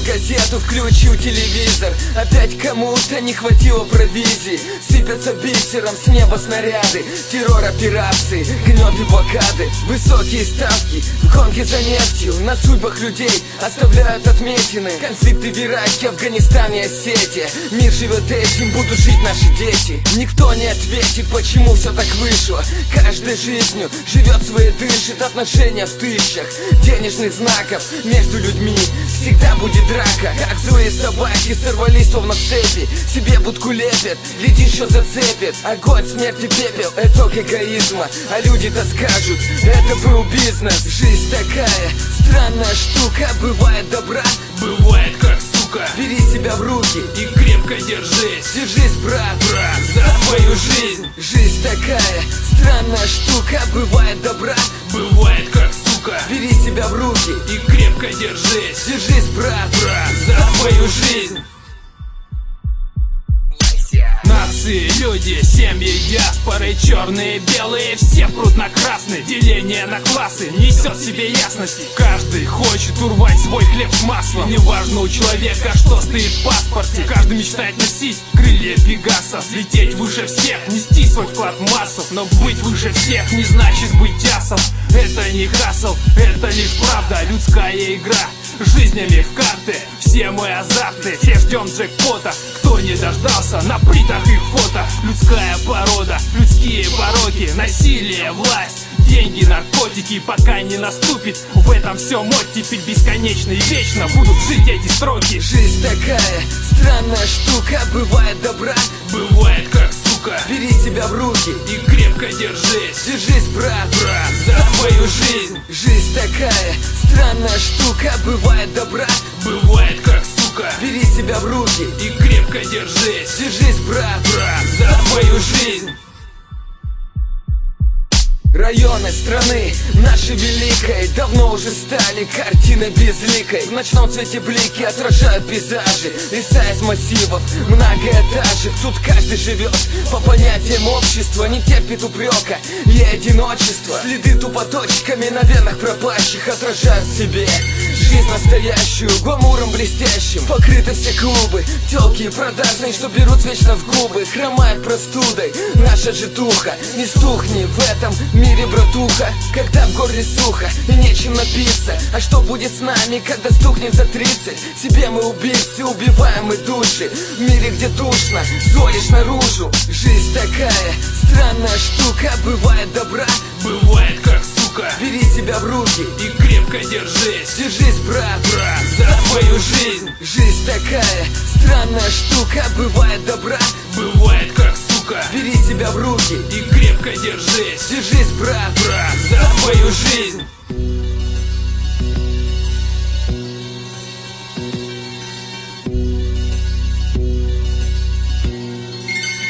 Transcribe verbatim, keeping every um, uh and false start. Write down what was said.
газету, включил телевизор. Опять кому-то не хватило провизии. Сыпятся бисером с неба снаряды. Террор операции, гнет и блокады. Высокие ставки в гонке за нефтью. На судьбах людей оставляют отметины. Конфликты в Ираке, Афганистане, Осетии. Мир живет этим, будут жить наши дети. Никто не ответит, почему все так вышло. Каждой жизнью живет своей, дышит. Отношения в тысячах денежных знаков между людьми. Всегда будет драка, как злые собаки сорвались словно с цепи. Себе будку лепят, глядишь, что зацепит. Огонь, смерть и пепел, итог эгоизма. А люди-то скажут, это был бизнес. Жизнь такая странная штука. Бывает добра, бывает как сука. Бери себя в руки и крепко держись. Держись, брат, брат, за свою жизнь. Жизнь такая странная штука. Бывает добра, бывает как сука. Бери себя в руки и крепко держись. Держись, брат, брат, за свою жизнь. Нации, люди, семьи, диаспоры, черные, белые, все прут на красный. Деление на классы несет в себе ясности. Каждый хочет урвать свой хлеб с маслом. Неважно у человека, что стоит в паспорте. Каждый мечтает носить крылья Пегаса, взлететь выше всех, нести свой вклад в массов. Но быть выше всех не значит быть асом. Это не хасл, это лишь правда, людская игра жизнями в карты. Все мы азартны, все ждем джекпота. Кто не дождался, на плитах их фото. Людская порода, людские пороки, насилие, власть, деньги, наркотики. Пока не наступит в этом все оттепель бесконечный, вечно будут жить эти строки. Жизнь такая странная штука. Бывает добра, бывает как сука. Бери себя в руки и крепко держись. Держись, брат, брат, за свою жизнь. Жизнь такая странная штука. Бывает добра, бывает как сука. Бери себя в руки и крепко держись. Держись, брат, брат, за свою жизнь. Районы страны нашей великой давно уже стали картиной безликой. В ночном цвете блики отражают пейзажи. Леса из массивов, многоэтажек. Тут каждый живет по понятиям общества. Не терпит упрека и одиночества. Следы тупоточками на венах пропащих отражают в себе жизнь настоящую, гламуром блестящим. Покрыты все клубы, тёлки продажные, что берут вечно в губы. Хромает простудой наша житуха. Не стухни в этом мире, братуха, когда в горле сухо и нечем напиться. А что будет с нами, когда стукнет за тридцать? Себе мы убийцы, убиваем мы души. В мире, где душно, зло лишь наружу. Жизнь такая странная штука. Бывает добра, бывает как сука. Бери себя в руки и крепко держись. Держись, брат, брат, за свою жизнь. Жизнь такая странная штука. Бывает добра,